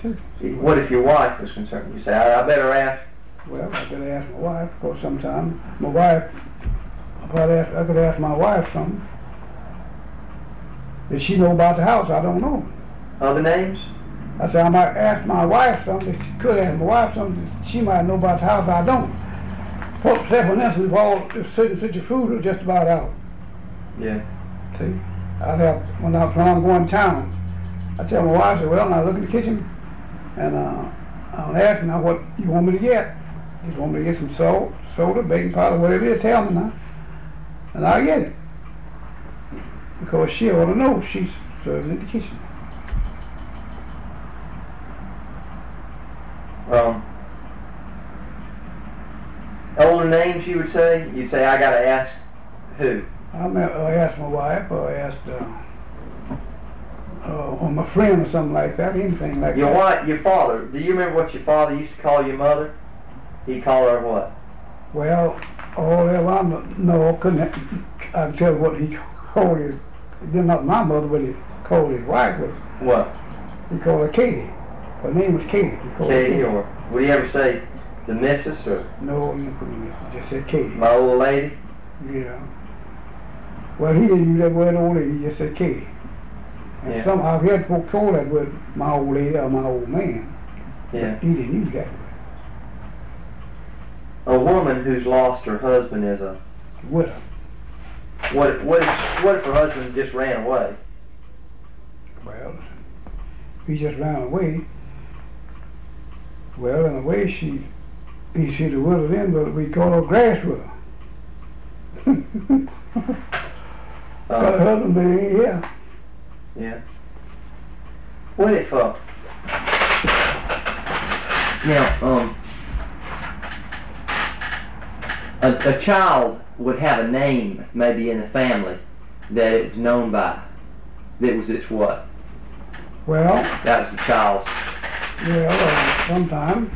too. What if your wife was concerned? You say, I better ask. Well, I better ask my wife, because sometimes my wife, I could ask my wife something. Did she know about the house? I don't know. Other names? I said I might ask my wife something. She could ask my wife something. She might know about the house. I don't. For instance, if all such a food was just about out. Yeah. See, I'd have when I'm going to town. I tell my wife, I said, well, now look in the kitchen, and I'll ask now what you want me to get. You want me to get some salt, soda, baking powder, whatever it is, tell me now, and I'll get it. Because she ought to know she's serving in the kitchen. Older names you would say? You'd say, I gotta ask who? I asked my wife, or I asked or my friend or something like that, anything like your that. Wife, your father. Do you remember what your father used to call your mother? He'd call her what? Well, no, couldn't. I tell you what he called his. Not my mother, but he called his wife was. What? He called her Katie. Her name was Katie. Katie, or would he ever say the missus or? No, he couldn't. He just said Katie. My old lady. Yeah. Well, he didn't use that word old lady. He just said Katie. And yeah. some I've heard folks call that word my old lady or my old man. Yeah. But he didn't use that word. A woman who's lost her husband is a widow. What if her husband just ran away? Well, he just ran away. Well, in a way, she's a widow then, but we call her grass widow. Her husband being here. Yeah. What if now a child would have a name maybe in the family that it was known by, that was its what? Well, that was the child's. Well, sometimes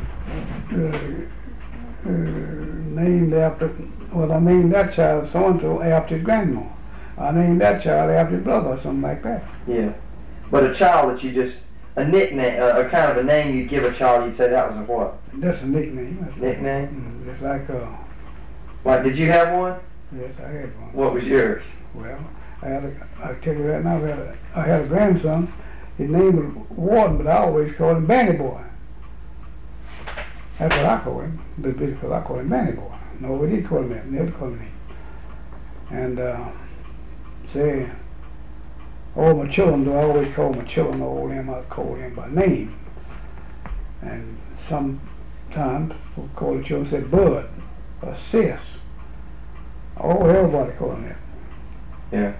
named after. Well, I named that child so and so after his grandma. I named that child after his brother or something like that. Yeah, but a child that you just a nickname, a kind of a name you'd give a child, you'd say that was a what? That's a nickname. Nickname? Just like Like, did you have one? Yes, I had one. What was yours? Well, I'll tell you right now, I had a grandson. His name was Warden, but I always called him Banny Boy. That's what I call him. Because I call him Banny Boy. Nobody did call him that. Never called him that. And say, all my children, I always call my children, all them, I call them by name. And sometimes we'll call the children, say Bud or Sis. Oh, everybody call him that. Yeah.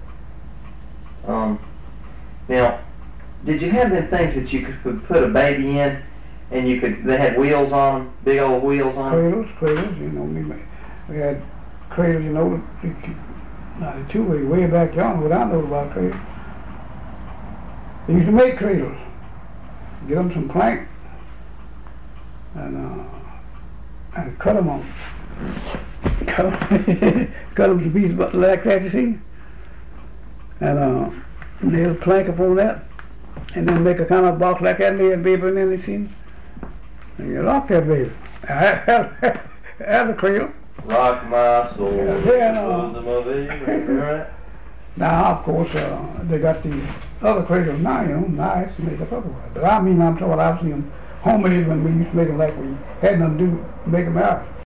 Now, did you have them things that you could put a baby in, and they had wheels on them, big old wheels on them? Cradles, you know, we had cradles, you know, not the two-way, way back yonder, what I know about cradles. They used to make cradles. Get them some plank, and cut them on. Cut them to pieces like that, you see? And nail a plank upon that, and then make a kind of box like that, and lay a baby in there, you see? And you lock that baby. That's a cradle. Rock my soul. Yeah, now, of course, they got these other cradles now, you know, nice, made up otherwise. But I mean, I'm talking, I've seen them homemade when we used to make them like we had nothing to do, make them out.